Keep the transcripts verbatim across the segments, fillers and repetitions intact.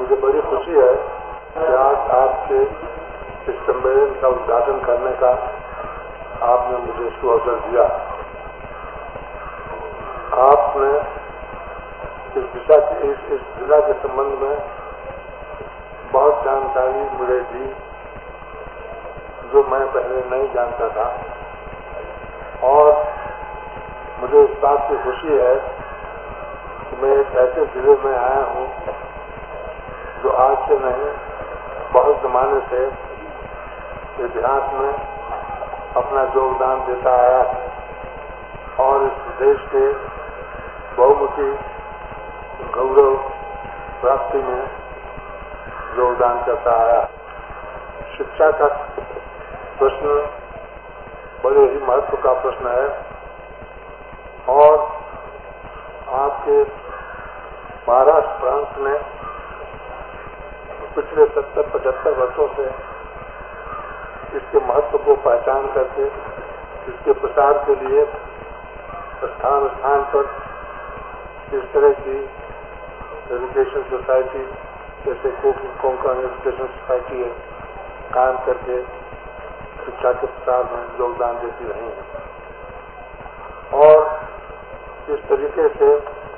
मुझे बड़ी खुशी है कि आज आपके इस सम्मेलन का उद्घाटन करने का आपने मुझे सुअवसर दिया। आपने इस दिशा के इस, इस जिला के संबंध में बहुत जानकारी मुझे दी जो मैं पहले नहीं जानता था, और मुझे इस बात की खुशी है कि मैं एक ऐसे जिले में आया हूँ जो आज से नहीं बहुत जमाने से इतिहास में अपना योगदान देता आया है और इस देश के बहुमुखी गौरव प्राप्ति में योगदान करता आया। शिक्षा का प्रश्न बड़े ही महत्व का प्रश्न है और आपके महाराष्ट्र प्रांत ने पिछले सत्तर पचहत्तर वर्षों से इसके महत्व को पहचान करके इसके प्रसार के लिए स्थान स्थान पर इस तरह की एजुकेशन सोसाइटी जैसे कोंकण एजुकेशन सोसाइटी है कायम करके शिक्षा के प्रसार में योगदान देती रही है। और इस तरीके से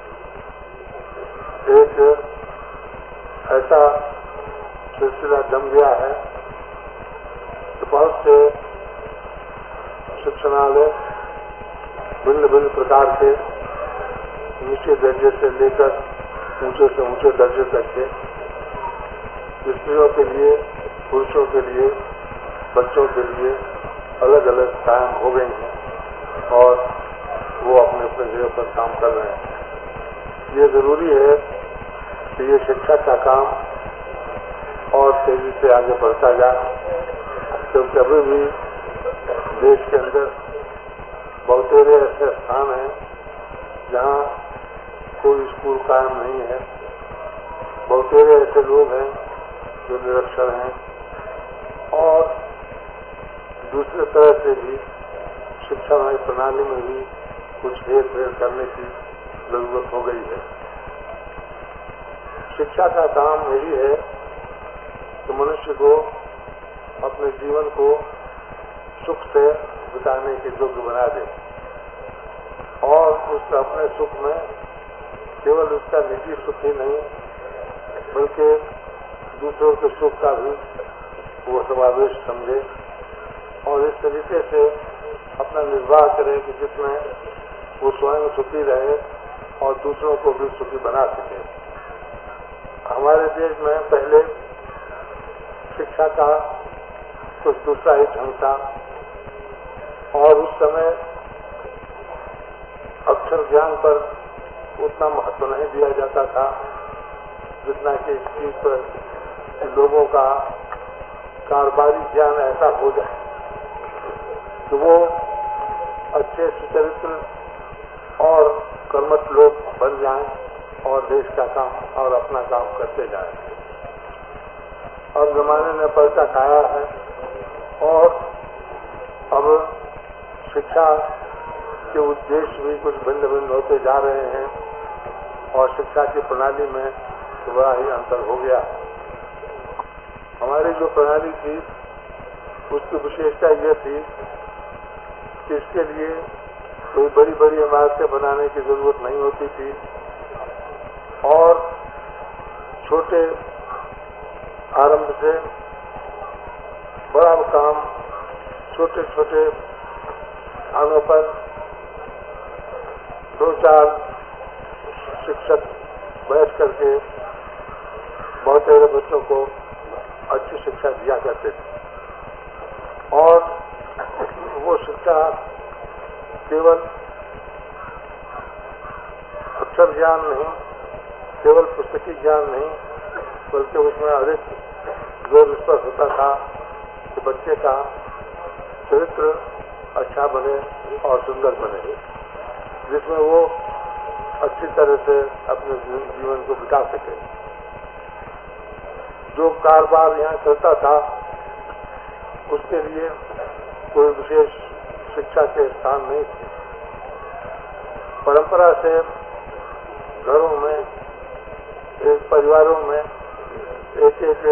एक ऐसा सिलसिला जम गया है कि बहुत से शिक्षणालय भिन्न भिन्न प्रकार के नीचे दर्जे से लेकर ऊंचे से ऊंचे दर्जे तक के स्त्रियों के लिए, पुरुषों के लिए, बच्चों के लिए अलग अलग कायम हो गई हैं और वो अपने अपने जगह पर काम कर रहे हैं। ये जरूरी है कि ये शिक्षा का काम और तेजी से आगे बढ़ता जाए, क्योंकि अभी भी देश के अंदर बहुतेरे ऐसे स्थान हैं जहाँ कोई स्कूल कायम नहीं है। बहुतेरे ऐसे लोग हैं जो निरक्षर हैं और दूसरे तरह से भी शिक्षा प्रणाली में भी कुछ हेर फेर करने की जरूरत हो गई है। शिक्षा का काम यही है कि मनुष्य को अपने जीवन को सुख से बिताने के योग्य बना दे और उस अपने सुख में केवल उसका निजी सुख ही नहीं बल्कि दूसरों के सुख का भी वो समावेश समझे और इस तरीके से अपना निर्वाह करे कि जिसमें वो स्वयं सुखी रहे और दूसरों को भी सुखी बना सके। हमारे देश में पहले शिक्षा का कुछ दूसरा ही ढंग था और उस समय अक्षर ज्ञान पर उतना महत्व नहीं दिया जाता था जितना कि इस चीज पर लोगों का कारोबारी ज्ञान ऐसा हो जाए कि वो अच्छे सुचरित्र और कर्मठ लोग बन जाएं और देश का काम और अपना काम करते जाएं। अब जमाने ने पर्चा खाया है और अब शिक्षा के उद्देश्य भी कुछ भिन्न भिन्न होते जा रहे हैं और शिक्षा की प्रणाली में तो बड़ा ही अंतर हो गया। हमारी जो प्रणाली थी उसकी विशेषता ये थी कि इसके लिए कोई बड़ी बड़ी इमारतें बनाने की जरूरत नहीं होती थी और छोटे आरंभ से बड़ा काम छोटे छोटे स्थानों पर दो चार शिक्षक बैठ करके बहुत सारे बच्चों को अच्छी शिक्षा दिया करते थे और वो शिक्षा केवल अक्षर ज्ञान नहीं, केवल पुस्तकीय ज्ञान नहीं, बल्कि उसमें अधिक जोर इस पर होता था कि बच्चे का चरित्र अच्छा बने और सुंदर बने, जिसमें वो अच्छी तरह से अपने जीवन को बिता सके। जो कारोबार यहाँ चलता था उसके लिए कोई विशेष शिक्षा के स्थान नहीं थे। परंपरा से घरों में, एक परिवारों में एक एक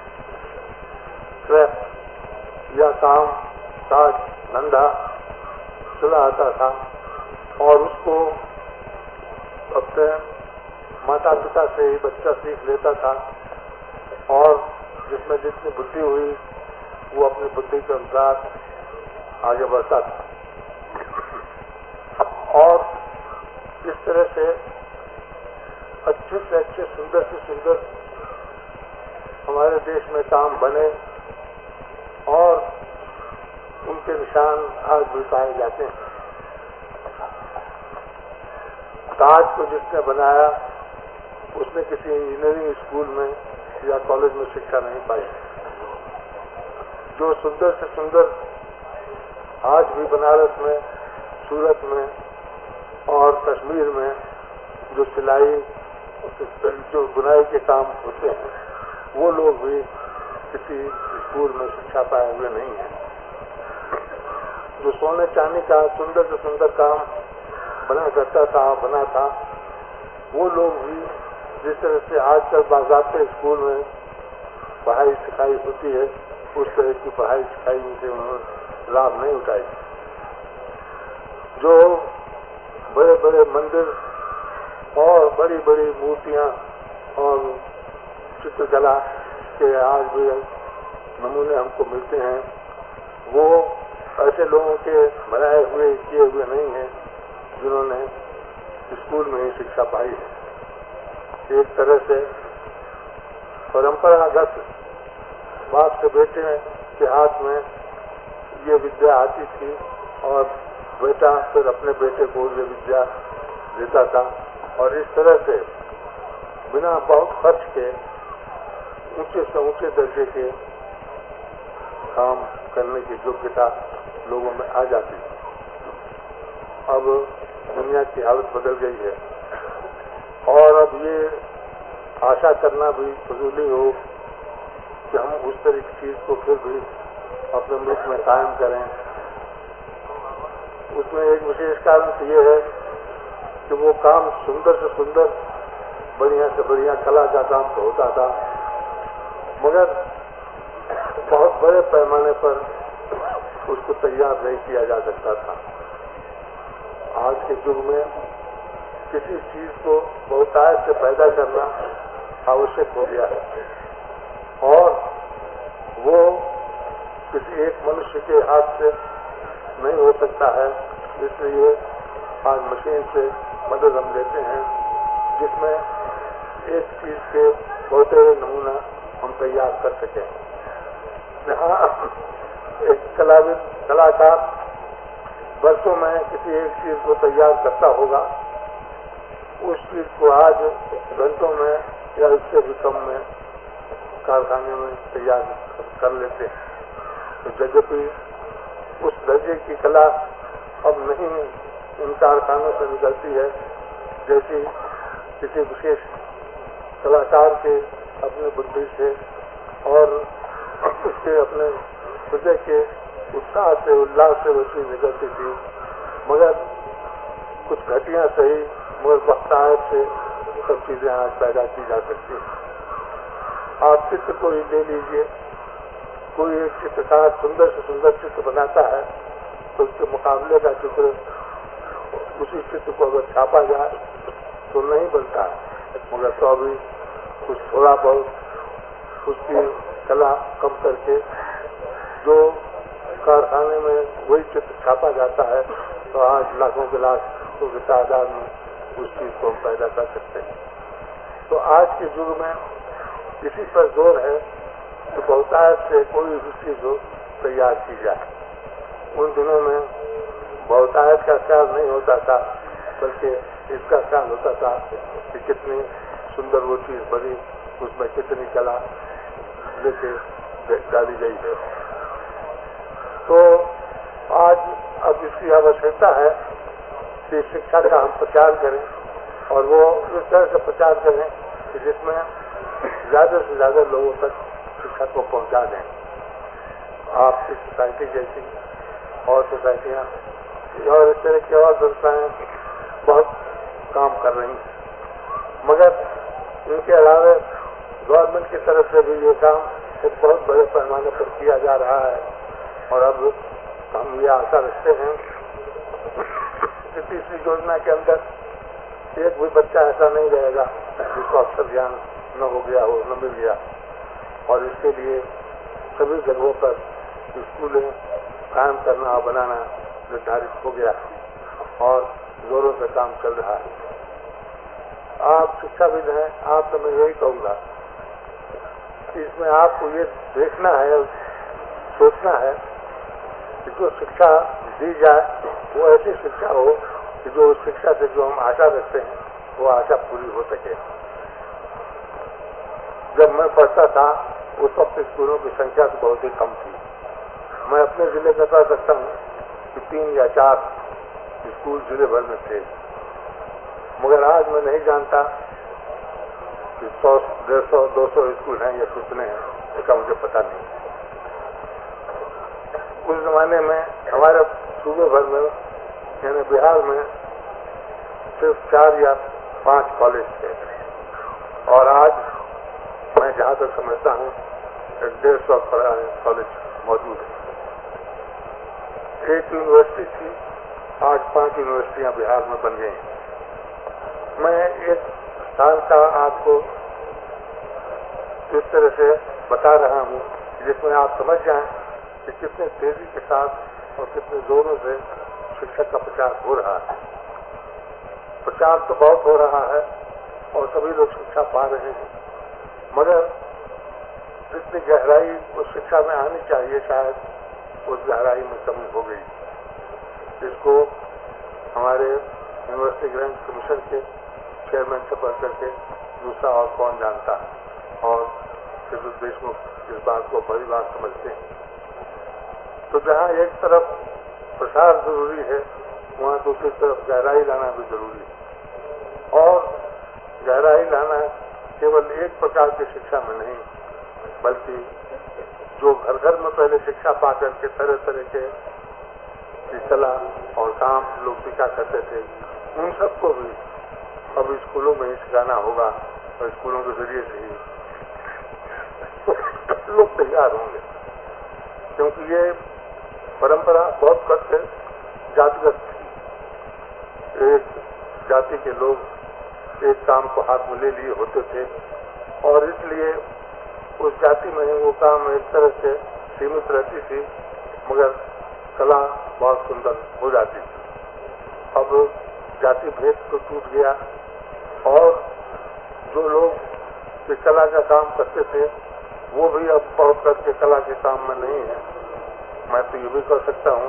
क्राफ्ट या काम काज धंधा चला आता था और उसको अपने माता पिता से ही बच्चा सीख लेता था और जिसमें जितनी बुद्धि हुई वो अपनी बुद्धि के अनुसार आगे बढ़ता था। और इस तरह से अच्छे से अच्छे सुंदर से सुंदर हमारे देश में काम बने और उनके निशान आज भी पाए जाते हैं। ताज को जिसने बनाया उसने किसी इंजीनियरिंग स्कूल में या कॉलेज में शिक्षा नहीं पाई। जो सुंदर से सुंदर आज भी बनारस में, सूरत में और कश्मीर में जो सिलाई जो बुनाई के काम होते हैं वो लोग भी किसी स्कूल में शिक्षा पाए हुए नहीं हैं। जो सोने चांदी का सुंदर से सुंदर काम बना करता था बना था वो लोग भी जिस तरह से आजकल बाज़ाब्ते स्कूल में पढ़ाई सिखाई होती है उस तरह की पढ़ाई सिखाई से उन्होंने लाभ नहीं उठाई। जो बड़े बड़े मंदिर और बड़ी बड़ी मूर्तियां और चित्रकला के आज भी नमूने हमको मिलते हैं वो ऐसे लोगों के बनाए हुए किए हुए नहीं हैं जिन्होंने स्कूल में ही शिक्षा पाई है। एक तरह से परंपरागत बाप से बेटे के हाथ में ये विद्या आती थी और बेटा फिर अपने बेटे को ये विद्या देता था और इस तरह से बिना बहुत खर्च के ऊंचे से ऊंचे दर्जे के काम करने की योग्यता लोगों में आ जाती थी। अब दुनिया की हालत बदल गई है और अब ये आशा करना भी फजूली हो कि हम उस तरह की चीज को फिर भी अपने मुल्क में कायम करें। उसमें एक विशेष कारण तो ये है कि वो काम सुंदर से सुंदर बढ़िया से बढ़िया कला का काम तो होता था मगर बहुत बड़े पैमाने पर उसको तैयार नहीं किया जा सकता था। आज के युग में किसी चीज को बहुतायत से पैदा करना आवश्यक हो गया है और वो किसी एक मनुष्य के हाथ से नहीं हो सकता है। इसलिए आज मशीन से मदद हम लेते हैं जिसमें एक चीज के बहुत नमूना हम तैयार कर सकें। यहाँ एक कलाविद कलाकार वर्षों में किसी एक चीज को तैयार करता होगा उस चीज को आज घंटों में या इससे भी कम में कारखाने में तैयार कर लेते हैं। तो यद्यपि उस दर्जे की कला अब नहीं इन कारखानों से निकलती है जैसी किसी विशेष कलाकार के अपनी बुद्धि से और उसके अपने हृदय के उत्साह से उल्लास से वैसी निकलती थी। मगर कुछ घटिया सही मगर वक्तायत से सब चीजें आज पैदा की जा सकती हैं। आप चित्र को ही ले लीजिए, कोई एक चित्रकार सुंदर से सुंदर चित्र बनाता है तो उसके मुकाबले का चित्र उसी चित्र को अगर छापा जाए तो नहीं बनता है मगर तो अभी कुछ थोड़ा बहुत उसकी कला कम करके जो कारखाने में वही चित्र छापा जाता है तो आज लाखों के लाख की तादाद में उस चीज को हम पैदा कर सकते हैं। तो आज के युग में इसी पर जोर है कि बहुतायत से कोई भी चीज हो तैयार की जाए। उन दिनों में बहुतायत का ख्याल नहीं होता था बल्कि इसका ख्याल होता था कि कितनी सुंदर वो चीज बनी, उसमें कितनी कला लेके डाली गई है। तो आज अब इसकी आवश्यकता है कि शिक्षा का हम प्रचार करें और वो इस तरह से प्रचार करें कि जिसमें ज्यादा से ज्यादा लोगों तक शिक्षा को पहुंचा दें। आपकी सोसाइटी जैसी और सोसाइटियां और इस तरह की और संस्थाएं बहुत काम कर रही हैं मगर इनके अलावा गवर्नमेंट की तरफ से भी ये काम एक बहुत बड़े पैमाने पर किया जा रहा है और अब हम ये आशा रखते हैं कि तीसरी योजना के अंदर एक भी बच्चा ऐसा नहीं रहेगा जिसको अक्षर ज्ञान न हो गया हो, न मिल गया। और इसके लिए सभी जगहों पर स्कूलें कायम करना और बनाना निर्धारित हो गया और जोरों से काम चल रहा है। आप शिक्षाविद हैं, आपसे मैं यही कहूँगा कि इसमें आपको ये देखना है, सोचना है कि जो शिक्षा दी जाए वो ऐसी शिक्षा हो कि जो उस शिक्षा से जो हम आशा रखते हैं वो आशा पूरी हो सके। जब मैं पढ़ता था उस वक्त स्कूलों की संख्या तो बहुत ही कम थी। मैं अपने जिले का कह सकता हूँ कि तीन या चार स्कूल जिले भर में थे, मगर आज मैं नहीं जानता कि सौ डेढ़ सौ दो सौ स्कूल हैं या कितने हैं, इसका मुझे पता नहीं। उस जमाने में हमारे सूबे भर में यानी बिहार में सिर्फ चार या पांच कॉलेज थे और आज मैं जहां तक समझता हूँ डेढ़ सौ कॉलेज मौजूद है। एक यूनिवर्सिटी थी, आज पांच यूनिवर्सिटियां बिहार में बन गई हैं। मैं एक स्थान का आपको इस तरह से बता रहा हूँ जिसमें आप समझ जाएं कि कितने तेजी के साथ और कितने जोरों से शिक्षा का प्रचार हो रहा है। प्रचार तो बहुत हो रहा है और सभी लोग शिक्षा पा रहे हैं, मगर जितनी गहराई उस शिक्षा में आनी चाहिए शायद उस गहराई में कमी हो गई। जिसको हमारे यूनिवर्सिटी ग्रांट कमीशन के चेयरमैन से बढ़ करके दूसरा और कौन जानता है और श्री देशमुख इस बात को बड़ी बात समझते हैं। तो जहाँ एक तरफ प्रसार जरूरी है वहाँ दूसरी तरफ गहराई लाना भी जरूरी है और गहराई लाना केवल एक प्रकार की शिक्षा में नहीं बल्कि जो घर घर में पहले शिक्षा पा करके तरह तरह के कला और काम लोग सीखा करते थे उन सबको भी अब स्कूलों में ही सिखाना होगा और स्कूलों के जरिए से ही लोग तैयार होंगे, क्योंकि ये परंपरा बहुत कट से जातिगत थी। एक जाति के लोग एक काम को हाथ में ले लिए होते थे और इसलिए उस जाति में वो काम एक तरह से सीमित रहती थी, मगर कला बहुत सुंदर हो जाती थी। अब जाति भेद तो टूट गया और जो लोग ये कला का काम करते थे वो भी अब बहुत करके कला के काम में नहीं है। मैं तो ये भी कह सकता हूँ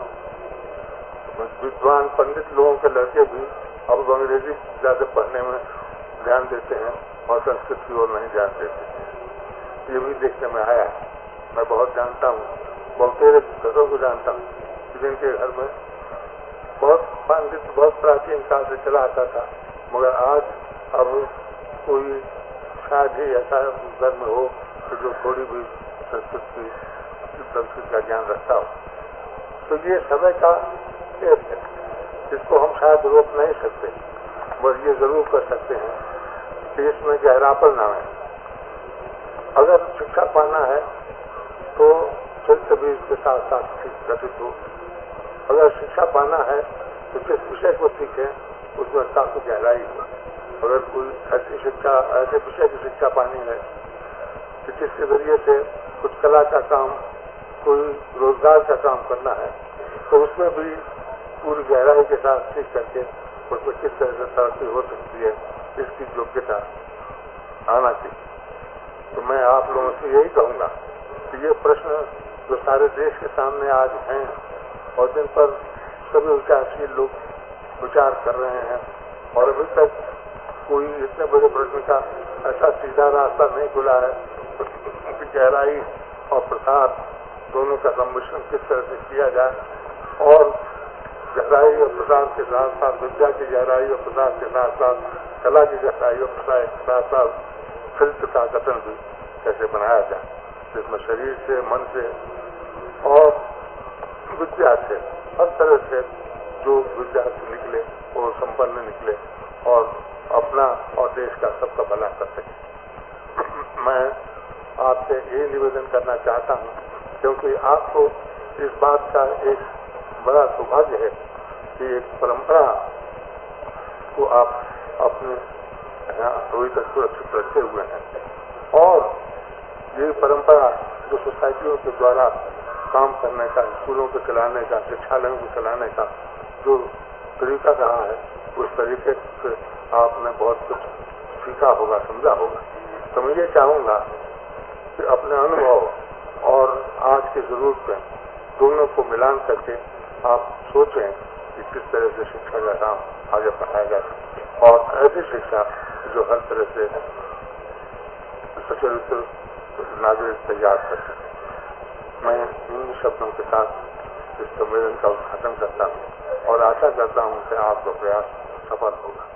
विद्वान पंडित लोगों के लड़के भी अब अंग्रेजी ज्यादा पढ़ने में ध्यान देते हैं और संस्कृत की ओर नहीं ध्यान देते। ये भी देखने में आया है। मैं बहुत जानता हूँ, बहुत तेरे घरों को जानता हूँ जिनके घर में बहुत पंडित बहुत प्राचीन काल से चला आता था, मगर आज अब कोई शायद ही ऐसा घर में हो कि जो थोड़ी भी संस्कृत की संस्कृत का ज्ञान रखता हो। तो ये समय का खेल है जिसको हम शायद रोक नहीं सकते, मगर ये जरूर कर सकते हैं कि इसमें गहरापन ना है। अगर शिक्षा पाना है तो चरित्र भी इसके साथ साथ गठित हो। अगर शिक्षा पाना है तो जिस विषय को सीखे उसमें काफी गहराई हो। अगर कोई ऐसी शिक्षा ऐसे विषय की शिक्षा पानी है कि जिसके जरिए से कुछ कला का काम कोई रोजगार का काम करना है तो उसमें भी पूरी गहराई के साथ सीख करके उसमें किस तरह से तरक्की हो सकती है इसकी योग्यता आना चाहिए। तो मैं आप लोगों से यही कहूँगा कि ये प्रश्न जो सारे देश के सामने आज हैं और जिन पर सभी विचारशील लोग विचार कर रहे हैं और अभी तक कोई इतने बड़े प्रश्न का ऐसा सीधा रास्ता नहीं खुला है कि गहराई और प्रसार दोनों का सम्मिश्रण किस तरह से किया जाए और गहराई और प्रसार के साथ साथ विद्या की गहराई और प्रसार के साथ साथ कला की गहराई और प्रसार के साथ साथ चरित्र का गठन भी कैसे बनाया जाए, जिसमें शरीर से, मन से और विद्या से हर तरह से जो विद्यार्थी निकले वो संपन्न निकले और अपना और देश का सबका भला कर सके। मैं आपसे ये निवेदन करना चाहता हूँ, क्योंकि आपको इस बात का एक बड़ा सौभाग्य है कि एक परंपरा को आप अपने अभी तक सुरक्षित रखे हुए हैं। और ये परंपरा जो सोसाइटियों के द्वारा काम करने का, स्कूलों को चलाने का, शिक्षालयों को चलाने का जो तरीका रहा है, उस तरीके से आपने बहुत कुछ सीखा होगा, समझा होगा। तो मैं ये चाहूँगा कि अपने अनुभव और आज की जरूरतें दोनों को मिलान करके आप सोचें कि किस तरह से शिक्षा का काम आगे बढ़ाया जा सकता, और ऐसी शिक्षा जो हर तरह से सचरित्र नागरिक तैयार कर सके। मैं इन शब्दों के साथ इस सम्मेलन का उद्घाटन करता हूँ और आशा करता हूँ कि आपका प्रयास सफल होगा।